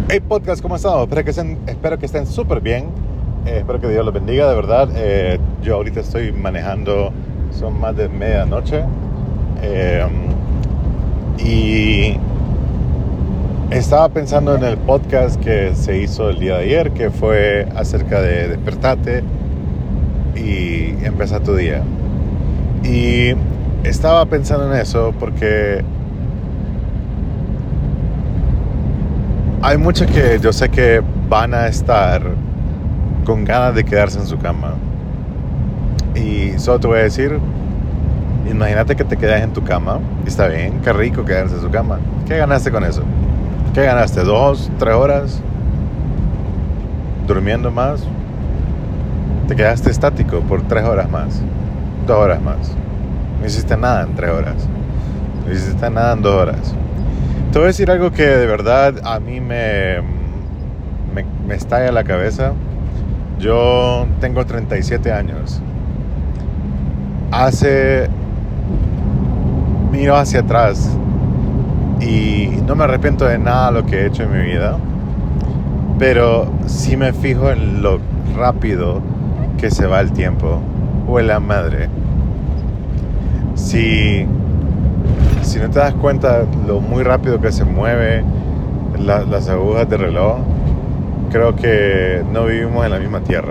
Hey podcast, ¿cómo están? Espero que estén súper bien. Espero que Dios los bendiga, de verdad. Yo ahorita estoy manejando, son más de medianoche. Y estaba pensando en el podcast que se hizo el día de ayer, que fue acerca de despertarte y empezar tu día. Y estaba pensando en eso porque hay muchos que yo sé que van a estar con ganas de quedarse en su cama. Y solo te voy a decir, imagínate que te quedas en tu cama. Y está bien, qué rico quedarse en su cama. ¿Qué ganaste con eso? ¿Qué ganaste? ¿2, 3 horas? ¿Durmiendo más? Te quedaste estático por 3 horas más. 2 horas más. No hiciste nada en 3 horas. No hiciste nada en 2 horas. Te voy a decir algo que de verdad a mí me estalla la cabeza. Yo tengo 37 años. Miro hacia atrás y no me arrepiento de nada de lo que he hecho en mi vida, pero sí me fijo en lo rápido que se va el tiempo. Huela madre. Si no te das cuenta lo muy rápido que se mueve las agujas del reloj, creo que no vivimos en la misma tierra.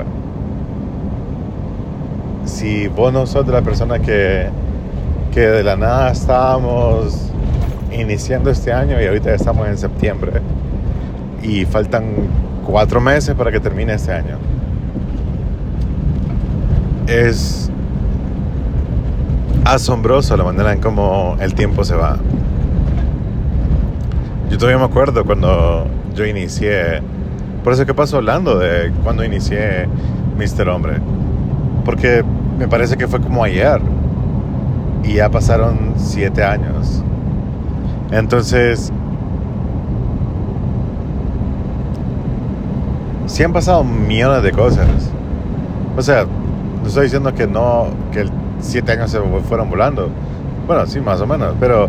Si vos no sos de la persona que de la nada estábamos iniciando este año y ahorita estamos en septiembre y faltan 4 meses para que termine este año, es asombroso la manera en cómo el tiempo se va. Yo todavía me acuerdo cuando yo inicié, por eso que paso hablando de cuando inicié Mr. Hombre, porque me parece que fue como ayer y ya pasaron 7 años. Entonces sí han pasado millones de cosas. O sea, no estoy diciendo que 7 años se fueron volando. Bueno, sí, más o menos. Pero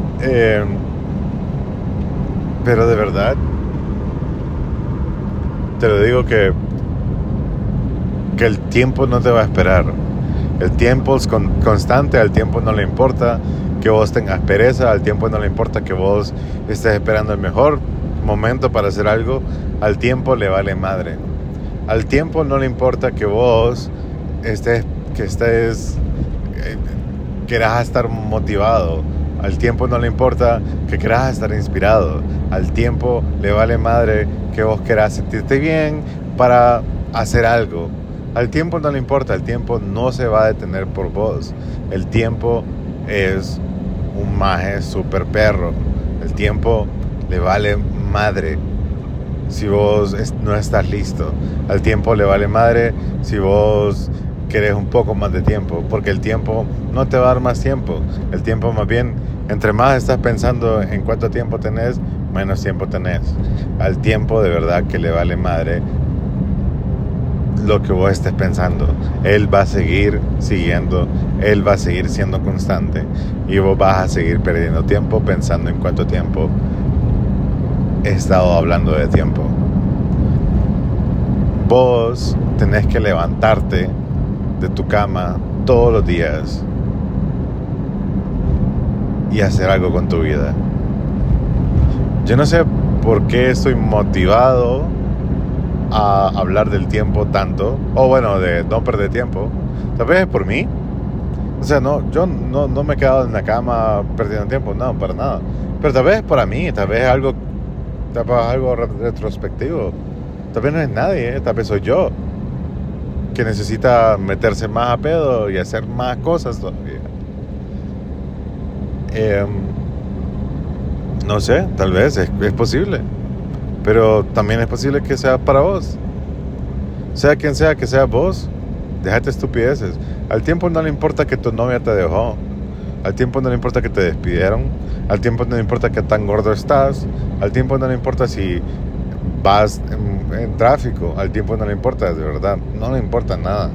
de verdad te lo digo que el tiempo no te va a esperar. El tiempo es constante. Al tiempo no le importa que vos tengas pereza. Al tiempo no le importa que vos estés esperando el mejor momento para hacer algo. Al tiempo le vale madre. Al tiempo no le importa que vos querás estar motivado. Al tiempo no le importa que querás estar inspirado. Al tiempo le vale madre que vos querás sentirte bien para hacer algo. Al tiempo no le importa. El tiempo no se va a detener por vos. El tiempo es un maje super perro. El tiempo le vale madre si vos no estás listo. Al tiempo le vale madre si vos querés un poco más de tiempo, porque el tiempo no te va a dar más tiempo. El tiempo, más bien, entre más estás pensando en cuánto tiempo tenés, menos tiempo tenés. Al tiempo de verdad que le vale madre lo que vos estés pensando. Él va a seguir siguiendo, él va a seguir siendo constante y vos vas a seguir perdiendo tiempo pensando en cuánto tiempo he estado hablando de tiempo. Vos tenés que levantarte de tu cama todos los días y hacer algo con tu vida. Yo no sé por qué estoy motivado a hablar del tiempo tanto, o bueno, de no perder tiempo. Tal vez es por mí. O sea, yo no me he quedado en la cama perdiendo tiempo, no, para nada. Pero tal vez es para mí, tal vez es algo retrospectivo. Tal vez no es nadie, tal vez soy yo que necesita meterse más a pedo y hacer más cosas todavía. No sé, tal vez es posible, pero también es posible que sea para vos. Sea quien sea que sea vos, déjate estupideces. Al tiempo no le importa que tu novia te dejó. Al tiempo no le importa que te despidieron. Al tiempo no le importa que tan gordo estás. Al tiempo no le importa si vas en tráfico. Al tiempo no le importa, de verdad. No le importa nada.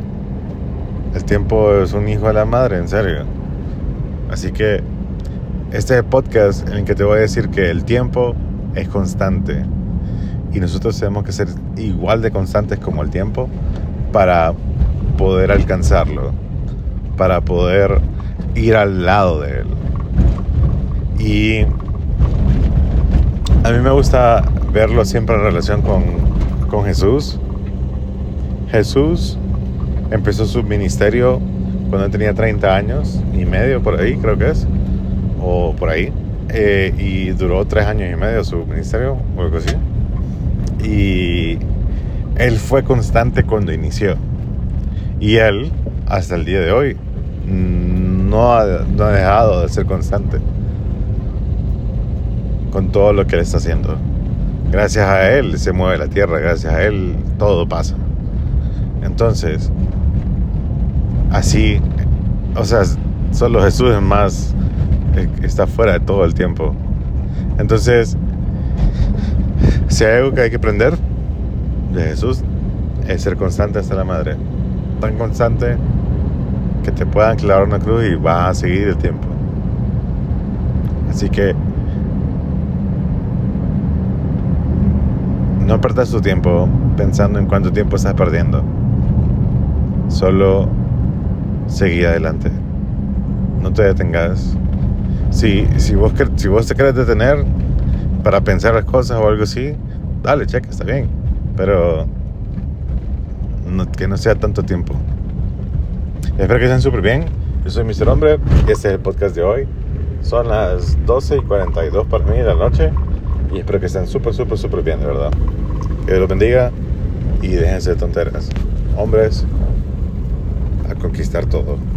El tiempo es un hijo de la madre, en serio. Así que Este es el podcast en el que te voy a decir que el tiempo es constante y nosotros tenemos que ser igual de constantes como el tiempo para poder alcanzarlo, para poder ir al lado de él. Y a mí me gusta verlo siempre en relación con Jesús. Jesús empezó su ministerio cuando tenía 30 años y medio, por ahí creo que es, o por ahí, y duró 3 años y medio su ministerio, o algo así. Y él fue constante cuando inició. Y él, hasta el día de hoy, no ha dejado de ser constante con todo lo que él está haciendo. Gracias a él se mueve la tierra, gracias a él todo pasa. Entonces, así, o sea, solo Jesús es más, está fuera de todo el tiempo. Entonces, si hay algo que hay que aprender de Jesús, es ser constante hasta la madre. Tan constante que te puedan clavar una cruz y vas a seguir el tiempo. Así que no pierdas tu tiempo pensando en cuánto tiempo estás perdiendo. Solo seguí adelante. No te detengas. Si vos te querés detener para pensar las cosas o algo así, dale, checa, está bien. Pero que no sea tanto tiempo. Espero que estén súper bien. Yo soy Mr. Hombre y este es el podcast de hoy. Son las 12:42 para mí de la noche. Y espero que estén súper bien, de verdad. Que Dios los bendiga y déjense de tonteras. Hombres, a conquistar todo.